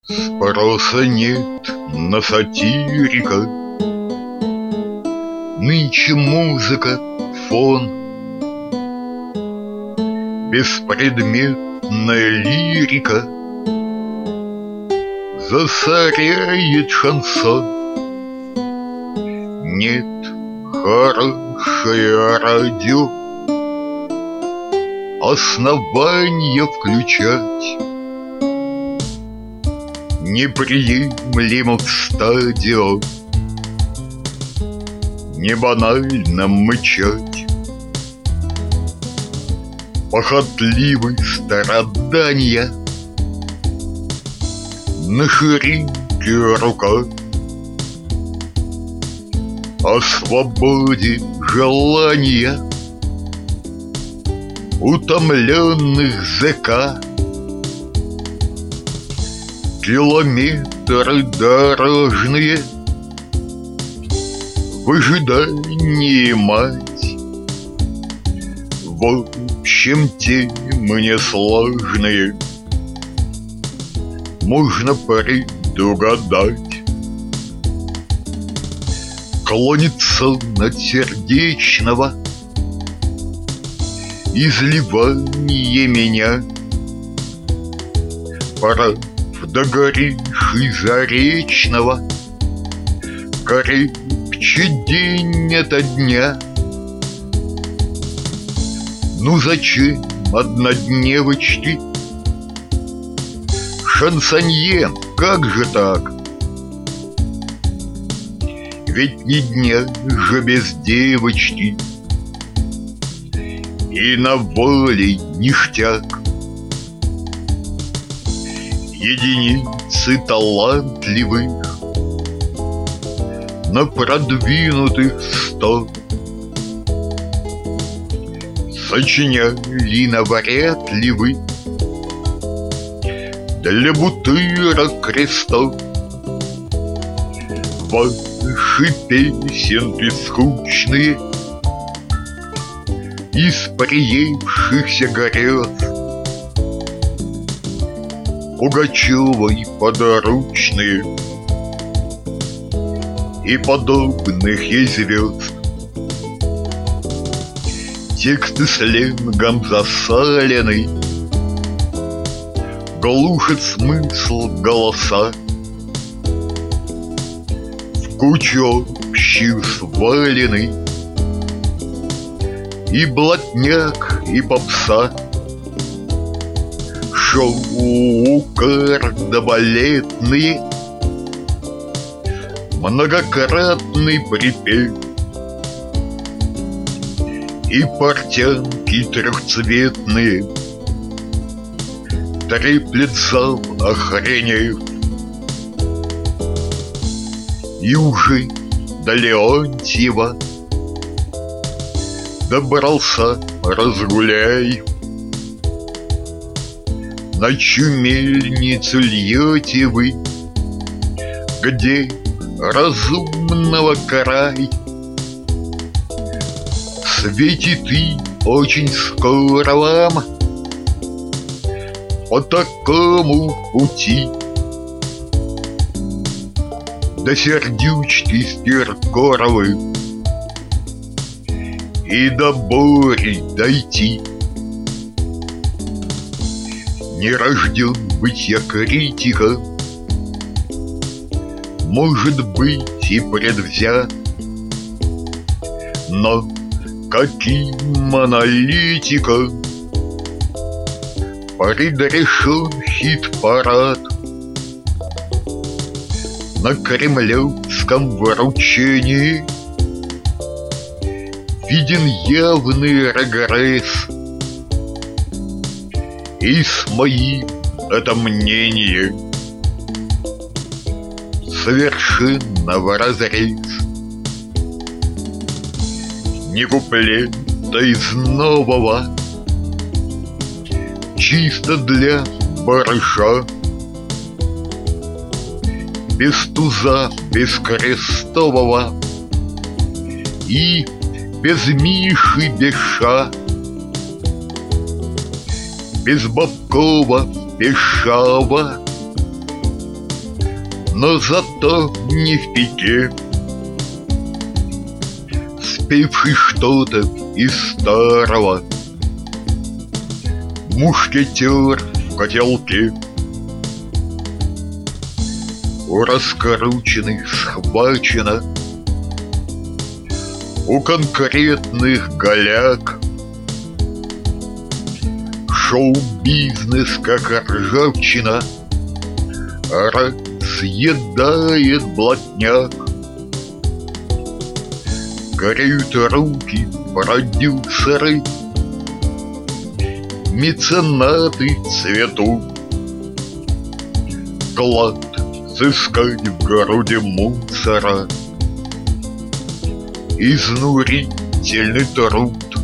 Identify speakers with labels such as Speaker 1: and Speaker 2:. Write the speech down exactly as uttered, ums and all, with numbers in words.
Speaker 1: Спроса нет на сатирика. Нынче музыка — фон, беспредметная лирика засоряет шансон. Нет, хорошее радио основания включать неприемлемо в стадио, не банально мычать. Похотливые страдания на ширике рука. О свободе желания утомленных зэка. Километры дорожные в ожидании мать. В общем, темы несложные можно предугадать. Клонится от сердечного изливание меня. Пора догоревший заречного крепче день ото дня. Ну зачем однодневочки? Шансонье, как же так? Ведь ни дня же без девочки, и на воле ништяк. Единицы талантливых на продвинутых сто сочиняли навряд ли вы для бутырок крестов. Ваши песенки скучные из приевшихся грез Пугачевой подручные и подобных ей звезд. Тексты сленгом засалены, глушит смысл голоса. В кучу общую свалены и блатняк, и попса. Шоу кардебалетные, многократный припев и портянки трехцветные треплет зал, охренев. И уже до Леонтьева добрался разгуляй. На чумельницу льете вы, где разумного край. Светит и очень скоро вам по такому пути до сердючки с Киркоровой и до Бори дойти. Не рожден быть я критиком, может быть и предвзят, но каким аналитиком предрешен хит-парад на кремлевском вручении. Виден явный регресс, и с моим это мнение совершенно вразрез. Не куплета из нового, чисто для барыша, без туза, без крестового и без Миши Беша. без Бобкова, без Шава, но зато не в пике. Спевший что-то из старого, мушкетер в котелке. У раскрученных схвачено, у конкретных голяк. Шоу-бизнес, как ржавчина, разъедает блатняк. Гореют руки продюсеры, меценаты цветут. Клад сыскать в груди мусора, изнурительный труд.